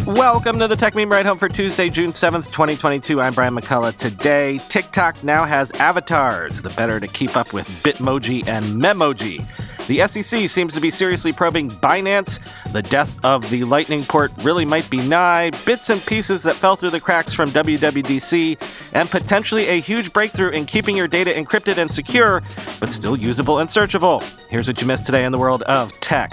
Welcome to the Tech Meme Ride Home for Tuesday, June 7th, 2022. I'm Brian McCullough. Today, TikTok now has avatars, the better to keep up with Bitmoji and Memoji. The SEC seems to be seriously probing Binance. The death of the Lightning port really might be nigh. Bits and pieces that fell through the cracks from WWDC. And potentially a huge breakthrough in keeping your data encrypted and secure, but still usable and searchable. Here's what you missed today in the world of tech.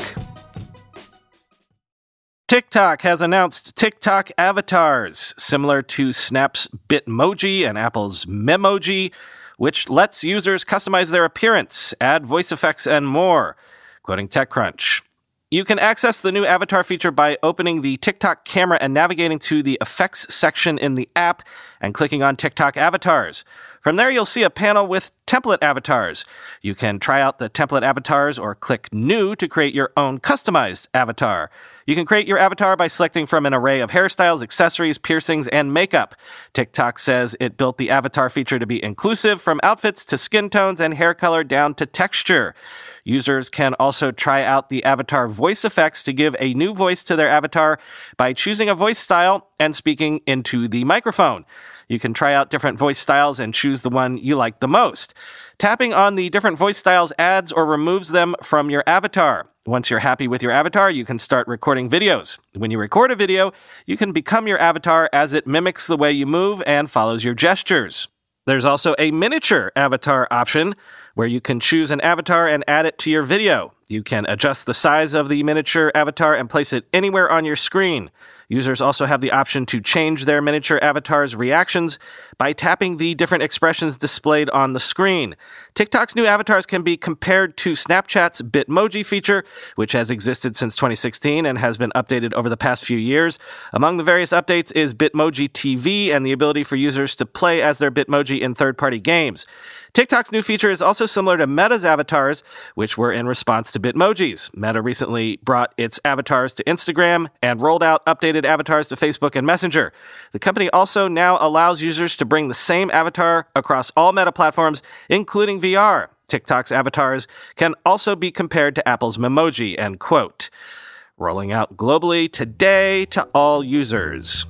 TikTok has announced TikTok avatars, similar to Snap's Bitmoji and Apple's Memoji, which lets users customize their appearance, add voice effects, and more. Quoting TechCrunch. You can access the new avatar feature by opening the TikTok camera and navigating to the effects section in the app and clicking on TikTok avatars. From there, you'll see a panel with template avatars. You can try out the template avatars or click New to create your own customized avatar. You can create your avatar by selecting from an array of hairstyles, accessories, piercings, and makeup. TikTok says it built the avatar feature to be inclusive, from outfits to skin tones and hair color down to texture. Users can also try out the avatar voice effects to give a new voice to their avatar by choosing a voice style and speaking into the microphone. You can try out different voice styles and choose the one you like the most. Tapping on the different voice styles adds or removes them from your avatar. Once you're happy with your avatar, you can start recording videos. When you record a video, you can become your avatar as it mimics the way you move and follows your gestures. There's also a miniature avatar option where you can choose an avatar and add it to your video. You can adjust the size of the miniature avatar and place it anywhere on your screen. Users also have the option to change their miniature avatar's reactions by tapping the different expressions displayed on the screen. TikTok's new avatars can be compared to Snapchat's Bitmoji feature, which has existed since 2016 and has been updated over the past few years. Among the various updates is Bitmoji TV and the ability for users to play as their Bitmoji in third-party games. TikTok's new feature is also similar to Meta's avatars, which were in response to Bitmojis. Meta recently brought its avatars to Instagram and rolled out updated avatars to Facebook and Messenger. The company also now allows users to bring the same avatar across all Meta platforms, including VR. TikTok's avatars can also be compared to Apple's Memoji, end quote. Rolling out globally today to all users.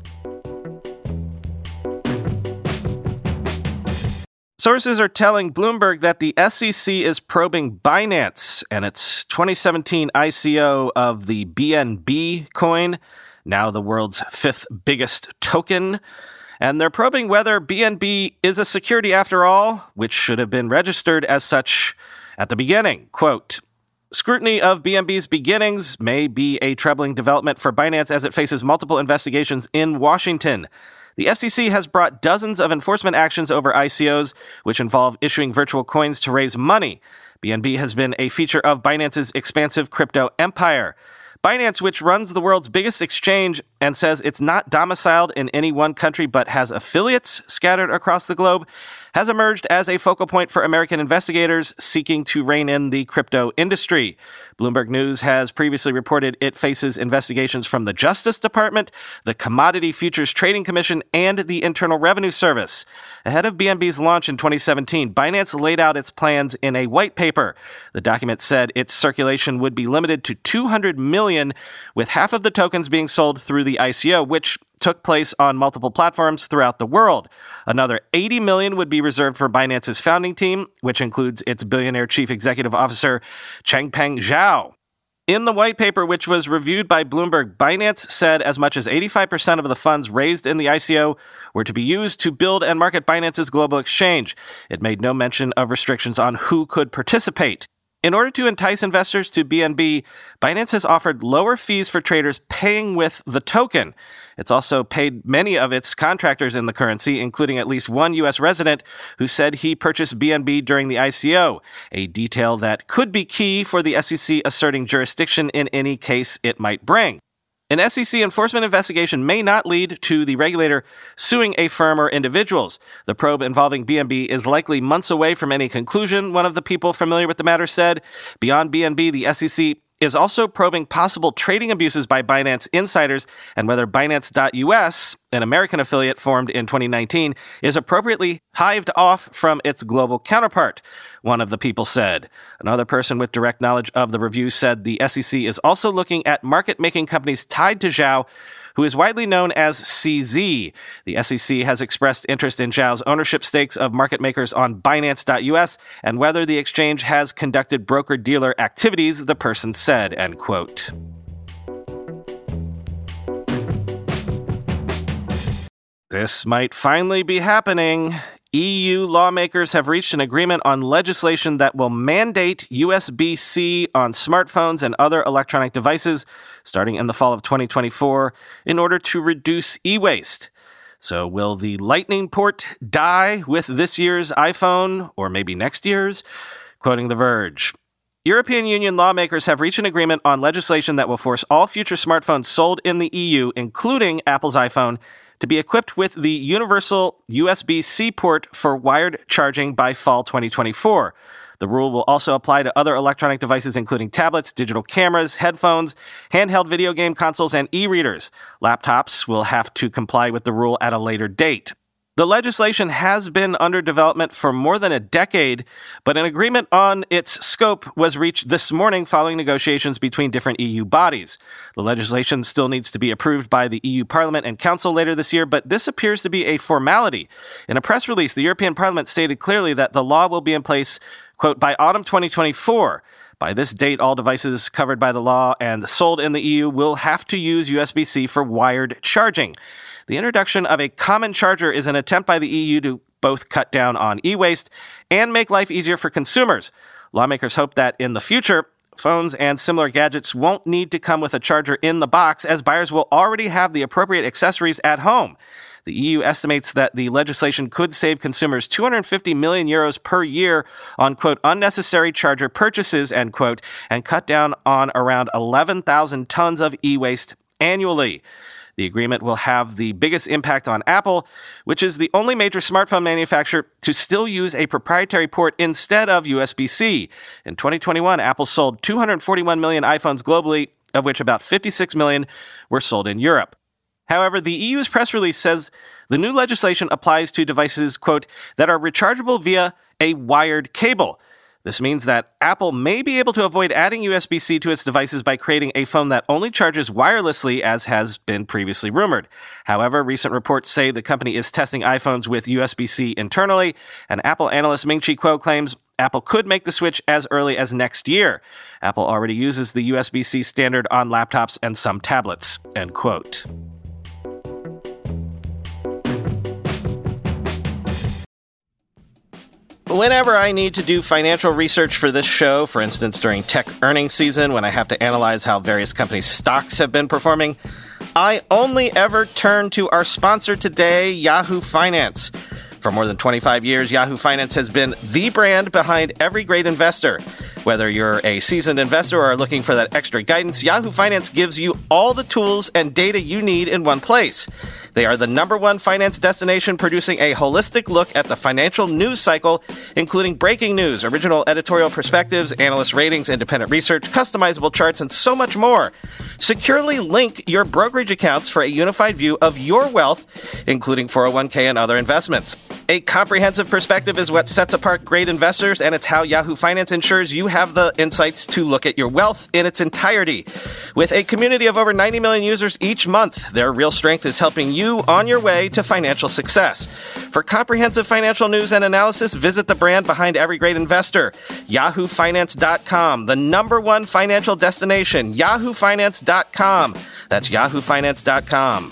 Sources are telling Bloomberg that the SEC is probing Binance and its 2017 ICO of the BNB coin, now the world's fifth biggest token. And they're probing whether BNB is a security after all, which should have been registered as such at the beginning. Quote, scrutiny of BNB's beginnings may be a troubling development for Binance as it faces multiple investigations in Washington. The SEC has brought dozens of enforcement actions over ICOs, which involve issuing virtual coins to raise money. BNB has been a feature of Binance's expansive crypto empire. Binance, which runs the world's biggest exchange and says it's not domiciled in any one country but has affiliates scattered across the globe, has emerged as a focal point for American investigators seeking to rein in the crypto industry. Bloomberg News has previously reported it faces investigations from the Justice Department, the Commodity Futures Trading Commission, and the Internal Revenue Service. Ahead of BNB's launch in 2017, Binance laid out its plans in a white paper. The document said its circulation would be limited to 200 million, with half of the tokens being sold through the ICO, which took place on multiple platforms throughout the world. Another 80 million would be reserved for Binance's founding team, which includes its billionaire chief executive officer, Changpeng Zhao. In the white paper, which was reviewed by Bloomberg, Binance said as much as 85% of the funds raised in the ICO were to be used to build and market Binance's global exchange. It made no mention of restrictions on who could participate. In order to entice investors to BNB, Binance has offered lower fees for traders paying with the token. It's also paid many of its contractors in the currency, including at least one U.S. resident who said he purchased BNB during the ICO, a detail that could be key for the SEC asserting jurisdiction in any case it might bring. An SEC enforcement investigation may not lead to the regulator suing a firm or individuals. The probe involving BNB is likely months away from any conclusion, one of the people familiar with the matter said. Beyond BNB, the SEC is also probing possible trading abuses by Binance insiders and whether Binance.US, an American affiliate formed in 2019, is appropriately hived off from its global counterpart, one of the people said. Another person with direct knowledge of the review said the SEC is also looking at market-making companies tied to Zhao, who is widely known as CZ. The SEC has expressed interest in Zhao's ownership stakes of market makers on Binance.us and whether the exchange has conducted broker-dealer activities, the person said, end quote. This might finally be happening. EU lawmakers have reached an agreement on legislation that will mandate USB-C on smartphones and other electronic devices starting in the fall of 2024 in order to reduce e-waste. So will the Lightning port die with this year's iPhone, or maybe next year's? Quoting The Verge. European Union lawmakers have reached an agreement on legislation that will force all future smartphones sold in the EU, including Apple's iPhone, to be equipped with the universal USB-C port for wired charging by fall 2024. The rule will also apply to other electronic devices including tablets, digital cameras, headphones, handheld video game consoles, and e-readers. Laptops will have to comply with the rule at a later date. The legislation has been under development for more than a decade, but an agreement on its scope was reached this morning following negotiations between different EU bodies. The legislation still needs to be approved by the EU Parliament and Council later this year, but this appears to be a formality. In a press release, the European Parliament stated clearly that the law will be in place, quote, by autumn 2024. By this date, all devices covered by the law and sold in the EU will have to use USB-C for wired charging. The introduction of a common charger is an attempt by the EU to both cut down on e-waste and make life easier for consumers. Lawmakers hope that in the future, phones and similar gadgets won't need to come with a charger in the box, as buyers will already have the appropriate accessories at home. The EU estimates that the legislation could save consumers 250 million euros per year on, quote, unnecessary charger purchases, end quote, and cut down on around 11,000 tons of e-waste annually. The agreement will have the biggest impact on Apple, which is the only major smartphone manufacturer to still use a proprietary port instead of USB-C. In 2021, Apple sold 241 million iPhones globally, of which about 56 million were sold in Europe. However, the EU's press release says the new legislation applies to devices, quote, that are rechargeable via a wired cable. This means that Apple may be able to avoid adding USB-C to its devices by creating a phone that only charges wirelessly, as has been previously rumored. However, recent reports say the company is testing iPhones with USB-C internally, and Apple analyst Ming-Chi Kuo claims Apple could make the switch as early as next year. Apple already uses the USB-C standard on laptops and some tablets, end quote. Whenever I need to do financial research for this show, for instance during tech earnings season when I have to analyze how various companies' stocks have been performing, I only ever turn to our sponsor today, Yahoo Finance. For more than 25 years, Yahoo Finance has been the brand behind every great investor. Whether you're a seasoned investor or are looking for that extra guidance, Yahoo Finance gives you all the tools and data you need in one place. They are the #1 finance destination, producing a holistic look at the financial news cycle, including breaking news, original editorial perspectives, analyst ratings, independent research, customizable charts, and so much more. Securely link your brokerage accounts for a unified view of your wealth, including 401k and other investments. A comprehensive perspective is what sets apart great investors, and it's how Yahoo Finance ensures you have the insights to look at your wealth in its entirety. With a community of over 90 million users each month, their real strength is helping you on your way to financial success. For comprehensive financial news and analysis, visit the brand behind every great investor, yahoofinance.com, the #1 financial destination, yahoofinance.com. That's yahoofinance.com.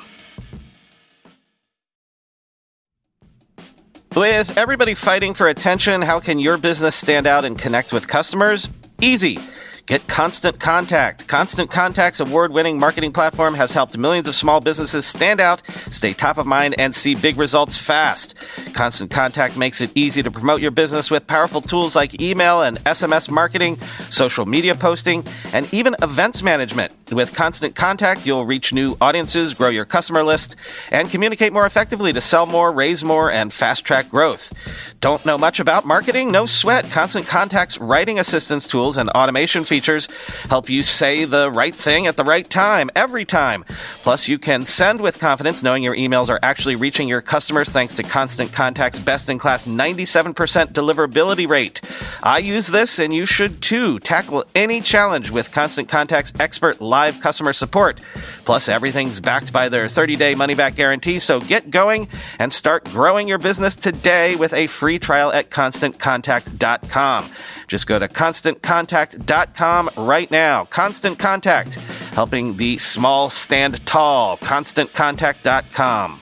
With everybody fighting for attention, how can your business stand out and connect with customers? Easy. Get Constant Contact. Constant Contact's award-winning marketing platform has helped millions of small businesses stand out, stay top of mind, and see big results fast. Constant Contact makes it easy to promote your business with powerful tools like email and SMS marketing, social media posting, and even events management. With Constant Contact, you'll reach new audiences, grow your customer list, and communicate more effectively to sell more, raise more, and fast-track growth. Don't know much about marketing? No sweat. Constant Contact's writing assistance tools and automation features help you say the right thing at the right time, every time. Plus, you can send with confidence knowing your emails are actually reaching your customers thanks to Constant Contact's best-in-class 97% deliverability rate. I use this, and you should too. Tackle any challenge with Constant Contact's expert live customer support. Plus, everything's backed by their 30-day money-back guarantee, so get going and start growing your business today with a free trial at ConstantContact.com. Just go to ConstantContact.com right now. Constant Contact, helping the small stand tall. ConstantContact.com.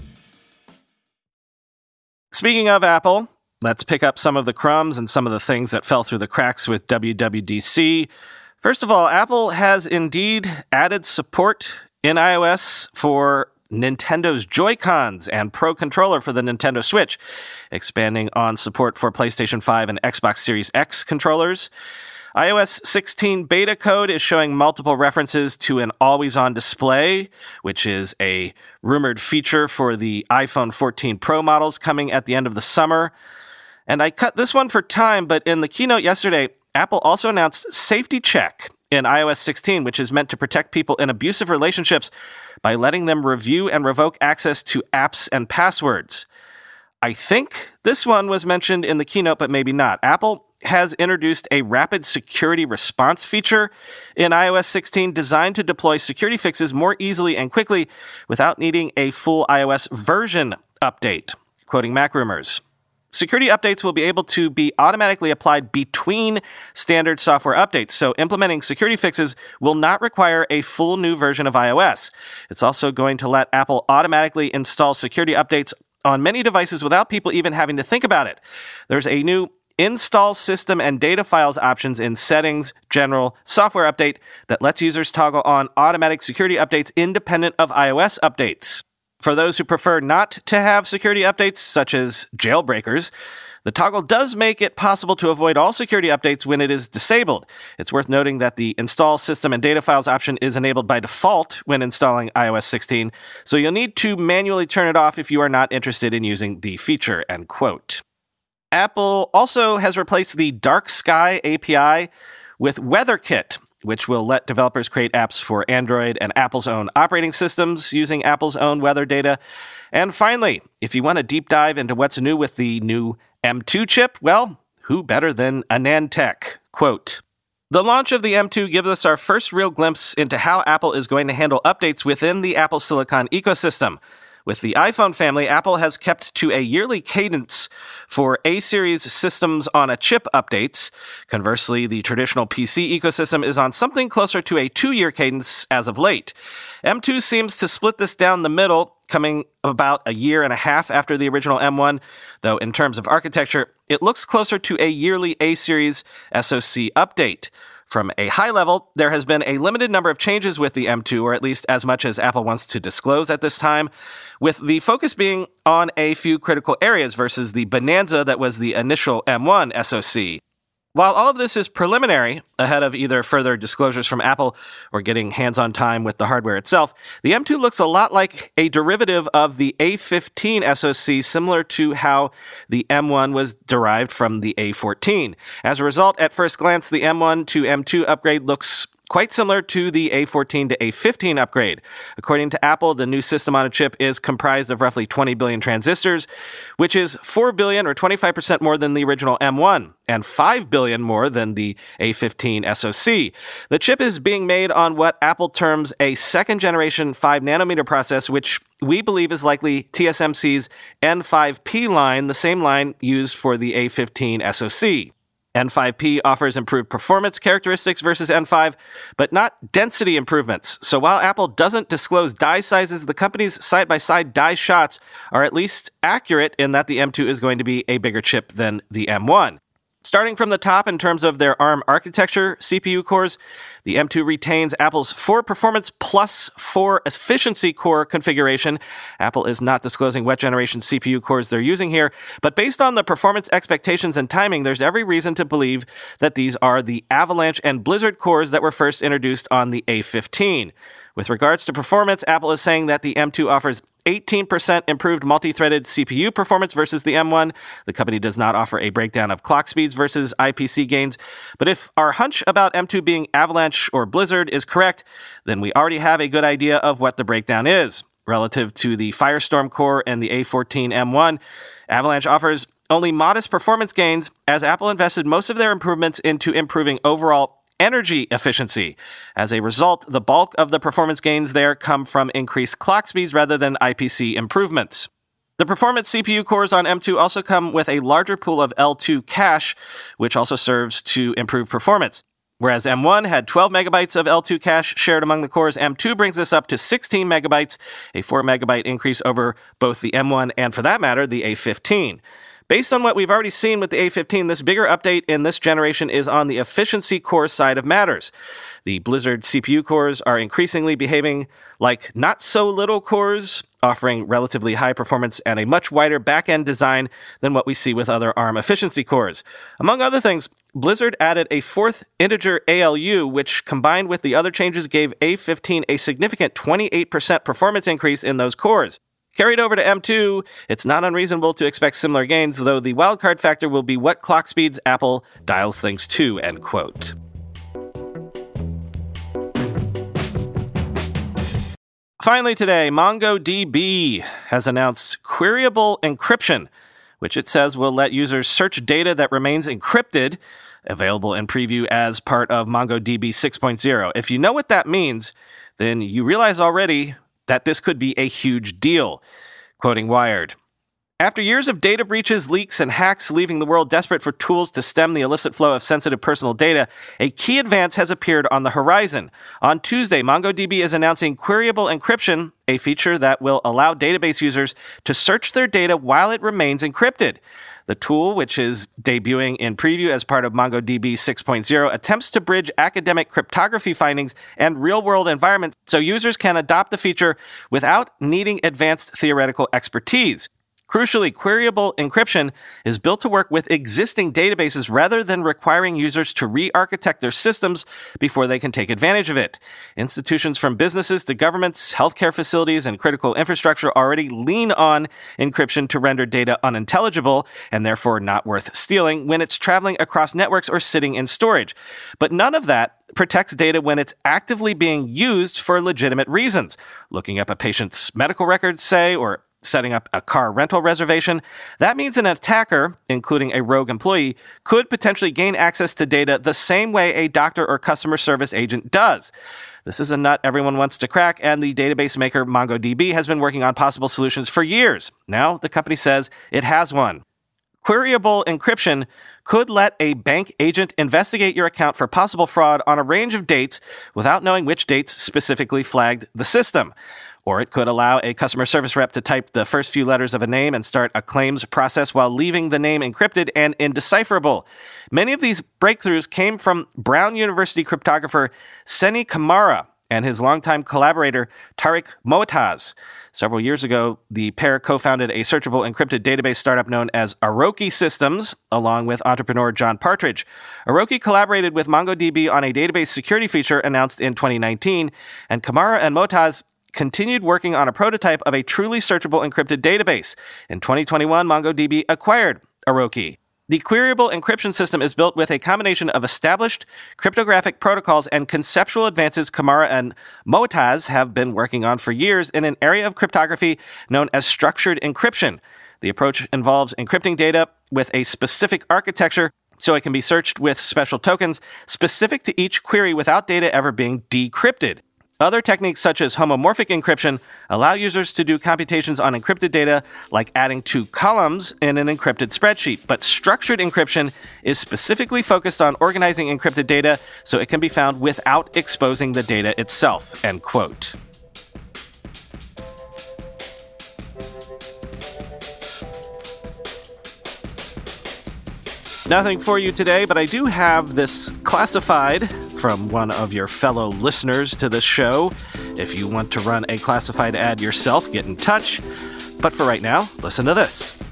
Speaking of Apple, let's pick up some of the crumbs and some of the things that fell through the cracks with WWDC. First of all, Apple has indeed added support in iOS for Nintendo's Joy-Cons and Pro Controller for the Nintendo Switch, expanding on support for PlayStation 5 and Xbox Series X controllers. iOS 16 beta code is showing multiple references to an always-on display, which is a rumored feature for the iPhone 14 Pro models coming at the end of the summer. And I cut this one for time, but in the keynote yesterday, Apple also announced Safety Check in iOS 16, which is meant to protect people in abusive relationships by letting them review and revoke access to apps and passwords. I think this one was mentioned in the keynote, but maybe not. Apple has introduced a rapid security response feature in iOS 16 designed to deploy security fixes more easily and quickly without needing a full iOS version update, quoting MacRumors. Security updates will be able to be automatically applied between standard software updates, so implementing security fixes will not require a full new version of iOS. It's also going to let Apple automatically install security updates on many devices without people even having to think about it. There's a new Install System and Data Files options in Settings, General, Software Update that lets users toggle on automatic security updates independent of iOS updates. For those who prefer not to have security updates, such as jailbreakers, the toggle does make it possible to avoid all security updates when it is disabled. It's worth noting that the Install System and Data Files option is enabled by default when installing iOS 16, so you'll need to manually turn it off if you are not interested in using the feature, end quote. Apple also has replaced the Dark Sky API with WeatherKit, which will let developers create apps for Android and Apple's own operating systems using Apple's own weather data. And finally, if you want to deep dive into what's new with the new M2 chip, well, who better than AnandTech? Quote, "The launch of the M2 gives us our first real glimpse into how Apple is going to handle updates within the Apple Silicon ecosystem. With the iPhone family, Apple has kept to a yearly cadence for A-series systems on a chip updates. Conversely, the traditional PC ecosystem is on something closer to a 2-year cadence as of late. M2 seems to split this down the middle, coming about a year and a half after the original M1, though in terms of architecture, it looks closer to a yearly A-series SoC update. From a high level, there has been a limited number of changes with the M2, or at least as much as Apple wants to disclose at this time, with the focus being on a few critical areas versus the bonanza that was the initial M1 SoC. While all of this is preliminary, ahead of either further disclosures from Apple or getting hands-on time with the hardware itself, the M2 looks a lot like a derivative of the A15 SoC, similar to how the M1 was derived from the A14. As a result, at first glance, the M1 to M2 upgrade looks quite similar to the A14 to A15 upgrade. According to Apple, the new system on a chip is comprised of roughly 20 billion transistors, which is 4 billion or 25% more than the original M1 and 5 billion more than the A15 SoC. The chip is being made on what Apple terms a second-generation 5-nanometer process, which we believe is likely TSMC's N5P line, the same line used for the A15 SoC. N5P offers improved performance characteristics versus N5, but not density improvements. So while Apple doesn't disclose die sizes, the company's side-by-side die shots are at least accurate in that the M2 is going to be a bigger chip than the M1. Starting from the top in terms of their ARM architecture CPU cores, the M2 retains Apple's 4 performance plus 4 efficiency core configuration. Apple is not disclosing what generation CPU cores they're using here, but based on the performance expectations and timing, there's every reason to believe that these are the Avalanche and Blizzard cores that were first introduced on the A15. With regards to performance, Apple is saying that the M2 offers 18% improved multi-threaded CPU performance versus the M1. The company does not offer a breakdown of clock speeds versus IPC gains. But if our hunch about M2 being Avalanche or Blizzard is correct, then we already have a good idea of what the breakdown is. Relative to the Firestorm core and the A14 M1, Avalanche offers only modest performance gains, as Apple invested most of their improvements into improving overall energy efficiency. As a result, the bulk of the performance gains there come from increased clock speeds rather than IPC improvements. The performance CPU cores on M2 also come with a larger pool of L2 cache, which also serves to improve performance. Whereas M1 had 12 megabytes of L2 cache shared among the cores, M2 brings this up to 16 megabytes, a 4 megabyte increase over both the M1 and, for that matter, the A15. Based on what we've already seen with the A15, this bigger update in this generation is on the efficiency core side of matters. The Blizzard CPU cores are increasingly behaving like not-so-little cores, offering relatively high performance and a much wider back-end design than what we see with other ARM efficiency cores. Among other things, Blizzard added a 4th integer ALU, which combined with the other changes gave A15 a significant 28% performance increase in those cores. Carried over to M2, it's not unreasonable to expect similar gains, though the wildcard factor will be what clock speeds Apple dials things to, end quote. Finally today, MongoDB has announced queryable encryption, which it says will let users search data that remains encrypted, available in preview as part of MongoDB 6.0. If you know what that means, then you realize already that this could be a huge deal. Quoting Wired, "After years of data breaches, leaks, and hacks leaving the world desperate for tools to stem the illicit flow of sensitive personal data, a key advance has appeared on the horizon. On Tuesday, MongoDB is announcing queryable encryption, a feature that will allow database users to search their data while it remains encrypted. The tool, which is debuting in preview as part of MongoDB 6.0, attempts to bridge academic cryptography findings and real-world environments so users can adopt the feature without needing advanced theoretical expertise. Crucially, queryable encryption is built to work with existing databases rather than requiring users to re-architect their systems before they can take advantage of it. Institutions from businesses to governments, healthcare facilities, and critical infrastructure already lean on encryption to render data unintelligible and therefore not worth stealing when it's traveling across networks or sitting in storage. But none of that protects data when it's actively being used for legitimate reasons. Looking up a patient's medical records, say, or setting up a car rental reservation. That means an attacker, including a rogue employee, could potentially gain access to data the same way a doctor or customer service agent does. This is a nut everyone wants to crack, and the database maker MongoDB has been working on possible solutions for years. Now, the company says it has one. Queryable encryption could let a bank agent investigate your account for possible fraud on a range of dates without knowing which dates specifically flagged the system. Or it could allow a customer service rep to type the first few letters of a name and start a claims process while leaving the name encrypted and indecipherable. Many of these breakthroughs came from Brown University cryptographer Seni Kamara and his longtime collaborator Tariq Moataz. Several years ago, the pair co-founded a searchable encrypted database startup known as Aroki Systems, along with entrepreneur John Partridge. Aroki collaborated with MongoDB on a database security feature announced in 2019, and Kamara and Moataz continued working on a prototype of a truly searchable encrypted database. In 2021, MongoDB acquired Aroki. The queryable encryption system is built with a combination of established cryptographic protocols and conceptual advances Kamara and Moataz have been working on for years in an area of cryptography known as structured encryption. The approach involves encrypting data with a specific architecture so it can be searched with special tokens specific to each query without data ever being decrypted. Other techniques such as homomorphic encryption allow users to do computations on encrypted data like adding 2 columns in an encrypted spreadsheet. But structured encryption is specifically focused on organizing encrypted data so it can be found without exposing the data itself, end quote. Nothing for you today, but I do have this classified from one of your fellow listeners to this show. If you want to run a classified ad yourself, get in touch. But for right now, listen to this.